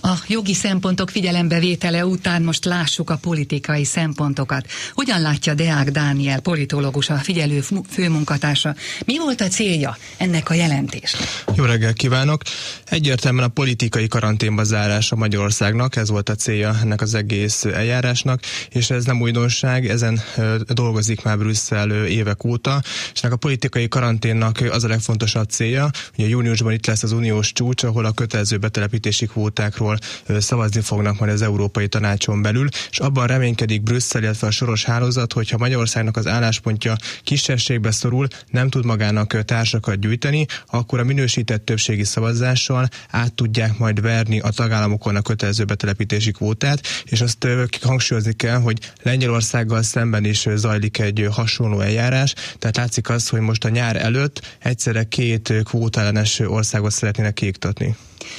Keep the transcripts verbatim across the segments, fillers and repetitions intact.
A jogi szempontok figyelembevétele után most lássuk a politikai szempontokat. Hogyan látja Deák Dániel, politológus, a Figyelő főmunkatársa? Mi volt a célja ennek a jelentésnek? Jó reggelt kívánok! Egyértelműen a politikai karanténba zárása Magyarországnak, ez volt a célja ennek az egész eljárásnak, és ez nem újdonság, ezen dolgozik már Brüsszel évek óta, és ennek a politikai karanténnak az a legfontosabb célja, hogy a júniusban itt lesz az uniós csúcs, ahol a kötelező betelepítési kvótákról szavazni fognak majd az Európai Tanácson belül, és abban reménykedik Brüsszel, illetve a soros hálózat, hogyha Magyarországnak az álláspontja kisebbségbe szorul, nem tud magának társakat gyűjteni, akkor a minősített többségi szavazással át tudják majd verni a tagállamokon a kötelező betelepítési kvótát, és azt hangsúlyozni kell, hogy Lengyelországgal szemben is zajlik egy hasonló eljárás, tehát látszik az, hogy most a nyár előtt egyszerre két kvótaellenes országot szeretnének kiiktatni.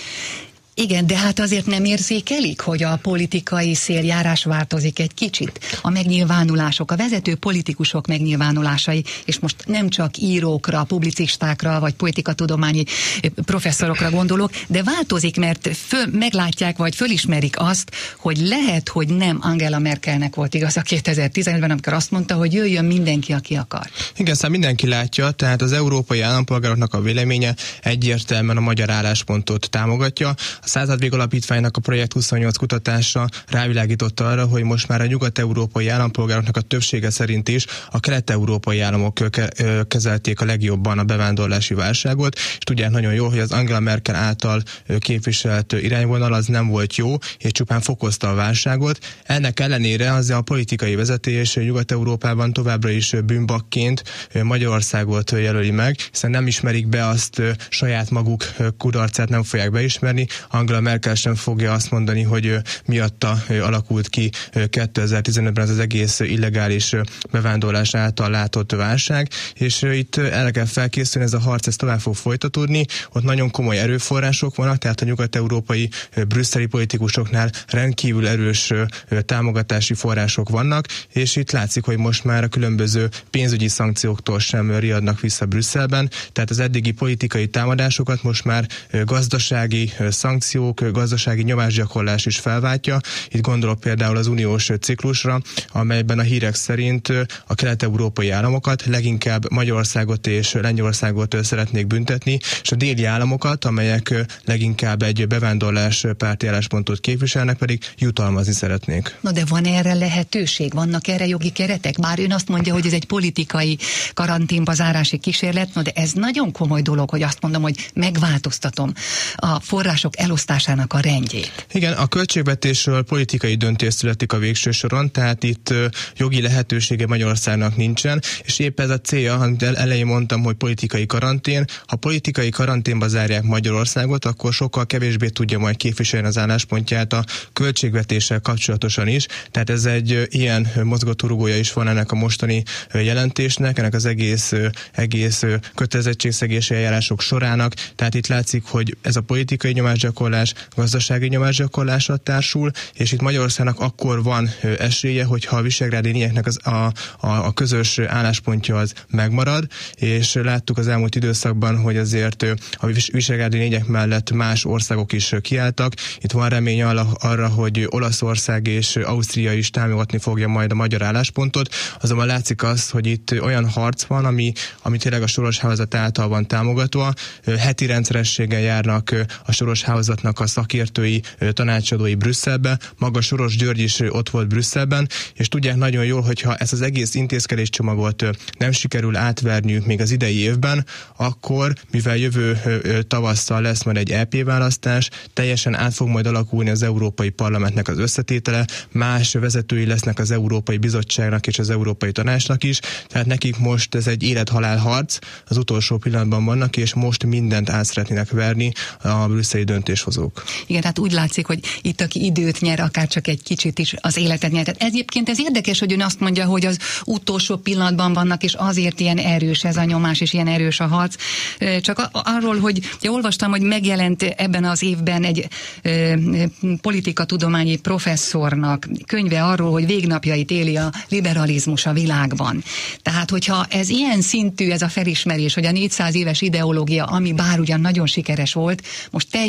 Igen, de hát azért nem érzékelik, hogy a politikai széljárás változik egy kicsit. A megnyilvánulások, a vezető politikusok megnyilvánulásai, és most nem csak írókra, publicistákra, vagy politikatudományi professzorokra gondolok, de változik, mert föl, meglátják, vagy fölismerik azt, hogy lehet, hogy nem Angela Merkelnek volt igaz a kétezer-tizenötben, amikor azt mondta, hogy jöjjön mindenki, aki akar. Igen, szóval mindenki látja, tehát az európai állampolgároknak a véleménye egyértelműen a magyar álláspontot támogatja. A Századvég Alapítványnak a Projekt huszonnyolc kutatása rávilágította arra, hogy most már a nyugat-európai állampolgároknak a többsége szerint is a kelet-európai államok kezelték a legjobban a bevándorlási válságot, és tudják nagyon jól, hogy az Angela Merkel által képviselt irányvonal az nem volt jó, és csupán fokozta a válságot. Ennek ellenére az a politikai vezetés Nyugat-Európában továbbra is bűnbakként Magyarországot jelöli meg, hiszen nem ismerik be azt, saját maguk kudarcát nem fogják beismerni. Angela Merkel sem fogja azt mondani, hogy miatta alakult ki kétezer-tizenötben ez az egész illegális bevándorlás által látott válság, és itt el kell felkészülni, ez a harc ez tovább fog folytatódni, ott nagyon komoly erőforrások vannak, tehát a nyugat-európai brüsszeli politikusoknál rendkívül erős támogatási források vannak, és itt látszik, hogy most már a különböző pénzügyi szankcióktól sem riadnak vissza Brüsszelben, tehát az eddigi politikai támadásokat most már gazdasági szankciók, gazdasági nyomásgyakorlás is felváltja. Itt gondolok például az uniós ciklusra, amelyben a hírek szerint a kelet-európai államokat, leginkább Magyarországot és Lengyelországot szeretnék büntetni, és a déli államokat, amelyek leginkább egy bevándorlás párti álláspontot képviselnek, pedig jutalmazni szeretnék. Na de van erre lehetőség? Vannak erre jogi keretek? Bár ön azt mondja, hogy ez egy politikai karanténba zárási kísérlet, no de ez nagyon komoly dolog, hogy azt mondom, hogy megváltoztatom a források elosztásának a rendjét. Igen, a költségvetésről politikai döntés születik a végső soron, tehát itt jogi lehetősége Magyarországnak nincsen, és épp ez a célja, amit elején mondtam, hogy politikai karantén. Ha politikai karanténba zárják Magyarországot, akkor sokkal kevésbé tudja majd képviselni az álláspontját a költségvetéssel kapcsolatosan is, tehát ez egy ilyen mozgatórugója is van ennek a mostani jelentésnek, ennek az egész, egész kötelezettségszegési eljárások sorának, tehát itt látszik, hogy ez a politikai nyomásgyakorlás gazdasági nyomásgyakorlásra társul, és itt Magyarországnak akkor van esélye, hogyha a visegrádi négyeknek az, a, a, a közös álláspontja az megmarad, és láttuk az elmúlt időszakban, hogy azért a visegrádi négyek mellett más országok is kiálltak. Itt van remény arra, hogy Olaszország és Ausztria is támogatni fogja majd a magyar álláspontot, azonban látszik az, hogy itt olyan harc van, ami, ami tényleg a soros hálózat által van támogatva. Heti rendszerességgel járnak a soros hálózatnak a szakértői, tanácsadói Brüsszelbe, maga Soros György is ott volt Brüsszelben, és tudják nagyon jól, hogyha ezt az egész intézkedéscsomagot nem sikerül átverniük még az idei évben, akkor, mivel jövő tavasszal lesz majd egy é pé választás, teljesen át fog majd alakulni az Európai Parlamentnek az összetétele, más vezetői lesznek az Európai Bizottságnak és az Európai Tanácsnak is, tehát nekik most ez egy élet-halál harc, az utolsó pillanatban vannak, és most mindent át szeretnének verni a brüsszeli döntéshozók. Igen, tehát úgy látszik, hogy itt aki időt nyer, akár csak egy kicsit is az életet nyer. Tehát egyébként ez érdekes, hogy ön azt mondja, hogy az utolsó pillanatban vannak, és azért ilyen erős ez a nyomás, és ilyen erős a harc. Csak arról, hogy ja, olvastam, hogy megjelent ebben az évben egy e, politikatudományi professzornak könyve arról, hogy végnapjait éli a liberalizmus a világban. Tehát, hogyha ez ilyen szintű, ez a felismerés, hogy a négyszáz éves ideológia, ami bár ugyan nagyon sikeres volt, most teljesen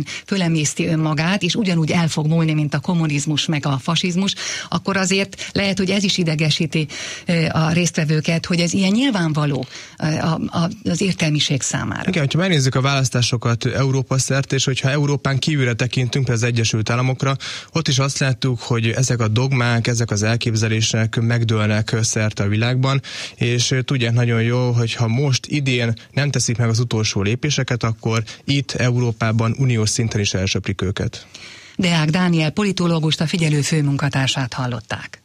mértékben fölemészti önmagát, és ugyanúgy el fog múlni, mint a kommunizmus meg a fasizmus, akkor azért lehet, hogy ez is idegesíti a résztvevőket, hogy ez ilyen nyilvánvaló az értelmiség számára. Igen, hogyha megnézzük a választásokat Európa szerte, és hogyha Európán kívülre tekintünk, például az Egyesült Államokra, ott is azt láttuk, hogy ezek a dogmák, ezek az elképzelések megdőlnek szerte a világban, és tudják nagyon jó, hogy ha most idén nem teszik meg az utolsó lépéseket, akkor itt Európában uniós szinten is elsöprik őket. Deák Dániel politológust, a Figyelő főmunkatársát hallották.